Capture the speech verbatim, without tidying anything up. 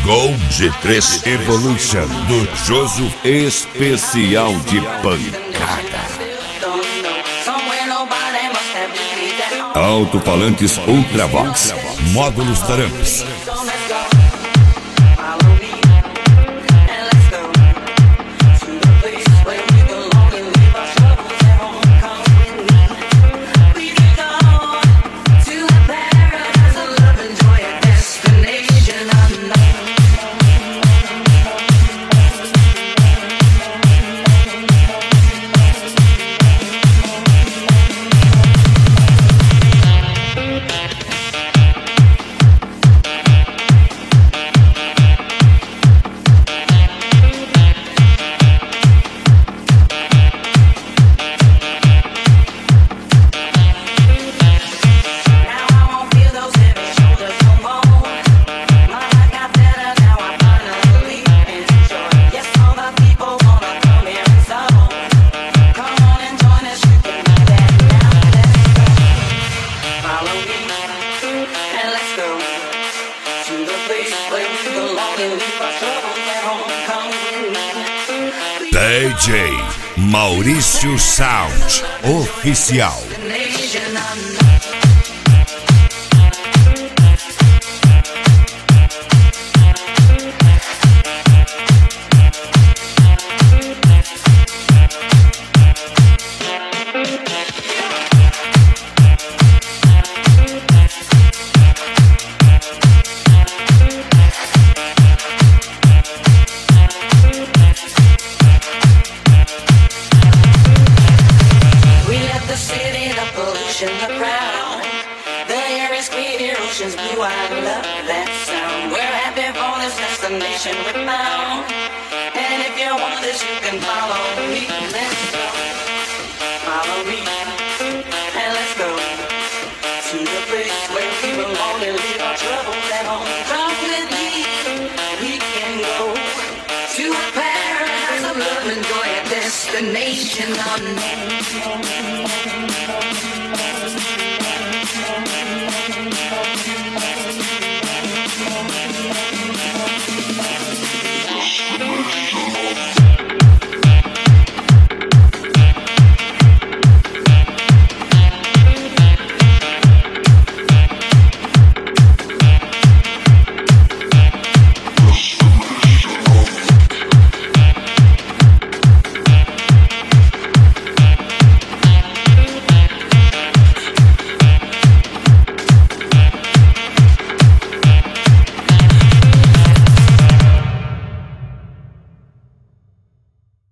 Gol G três Evolution do Joso especial de pancada. Alto-falantes Ultravox, módulos Taramps. D J Maurício Sound Oficial. The crowd, the air is clear, ocean's blue, I love that sound. We're happy for this destination we're bound. And if you want this, you can follow me. Let's go, follow me, and let's go to the place where we belong and leave our troubles at home. Come with me, we can go to a paradise of love and joy, a destination unknown.